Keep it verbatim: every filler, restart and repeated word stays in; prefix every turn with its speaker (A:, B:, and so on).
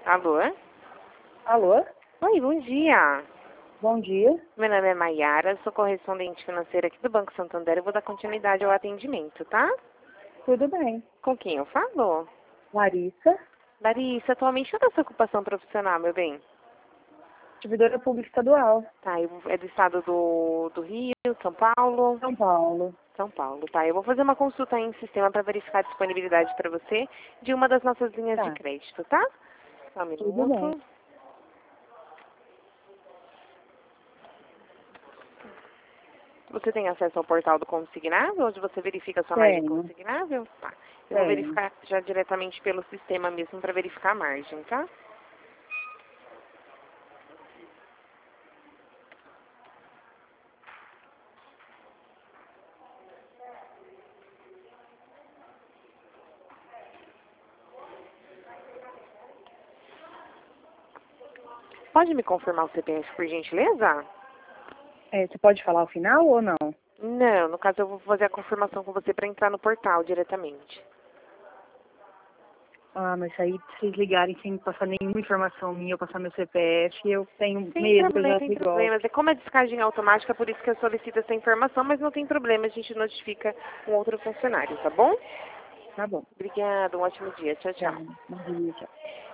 A: Alô?
B: Alô?
A: Oi, bom dia.
B: Bom dia.
A: Meu nome é Maiara, sou correspondente financeira aqui do Banco Santander. Eu vou dar continuidade ao atendimento, tá?
B: Tudo bem.
A: Com quem eu falo?
B: Larissa,
A: Larissa, atualmente qual é a sua ocupação profissional, meu bem?
B: servidora pública estadual,
A: Tá, eu- é do estado do, do Rio, São Paulo?
B: São Paulo.
A: São Paulo, tá. Eu vou fazer uma consulta aí em sistema para verificar a disponibilidade para você de uma das nossas linhas de
B: Tá,
A: crédito, tá? Só um
B: tudo bem.
A: minuto. Você tem acesso ao portal do consignável, onde você verifica a sua margem
B: Tenho,
A: consignável? Tá. Eu vou
B: tenho.
A: verificar já diretamente pelo sistema mesmo para verificar a margem, tá? Pode me confirmar o C P F, por gentileza?
B: É, você pode falar o final ou não?
A: Não, no caso eu vou fazer a confirmação com você para entrar no portal diretamente.
B: Ah, mas aí se vocês ligarem sem passar nenhuma informação minha, eu passar meu C P F, eu tenho
A: Sem
B: medo que eu
A: problema,
B: já
A: sem
B: fui golpe.
A: problemas. É como é descagem automática, por isso que eu solicito essa informação, mas não tem problema, a gente notifica um outro funcionário, tá bom?
B: Tá bom.
A: Obrigada, um ótimo dia. Tchau,
B: Tá.
A: tchau.
B: Bom dia, tchau.